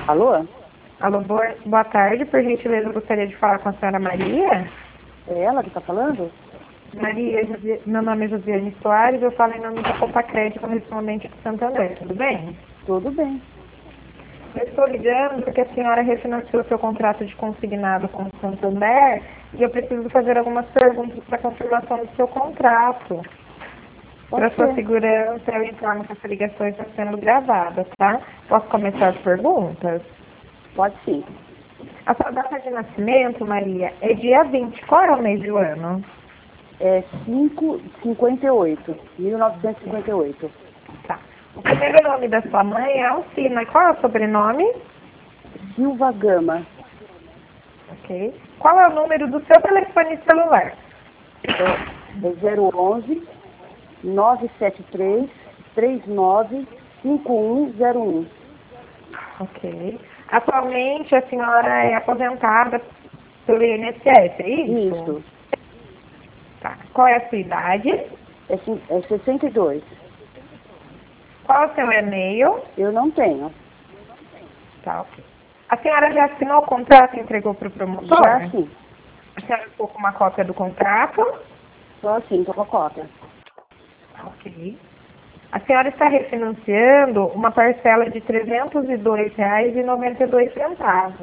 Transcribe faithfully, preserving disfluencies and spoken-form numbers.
Alô? Alô, boa, boa tarde. Por gentileza, eu gostaria de falar com a senhora Maria. É ela que está falando? Maria, José- meu nome é Josiane Soares, eu falo em nome da Copa Crédito Correspondente de Santander, tudo bem? Tudo bem. Eu estou ligando porque a senhora refinanciou seu contrato de consignado com o Santander e eu preciso fazer algumas perguntas para confirmação do seu contrato. Para Pode sua ser. segurança, eu informo que essa ligação está sendo gravada, tá? Posso começar as perguntas? Pode sim. A sua data de nascimento, Maria, é dia vinte. Qual é o mês do ano? É cinco cinquenta e oito. mil novecentos e cinquenta e oito. Tá. O primeiro nome da sua mãe é Alcina. Qual é o sobrenome? Silva Gama. Ok. Qual é o número do seu telefone celular? É, é zero onze nove sete três três nove cinco um zero um. Ok. Atualmente a senhora é aposentada pelo I N S S, é isso? Isso. Tá. Qual é a sua idade? É, cin- é sessenta e dois. Qual é o seu e-mail? Eu não tenho. Tá, ok. A senhora já assinou o contrato e entregou para o promotor? Já sim. A senhora ficou com uma cópia do contrato? Só assim, tô com a cópia. Ok. A senhora está refinanciando uma parcela de trezentos e dois reais e noventa e dois centavos.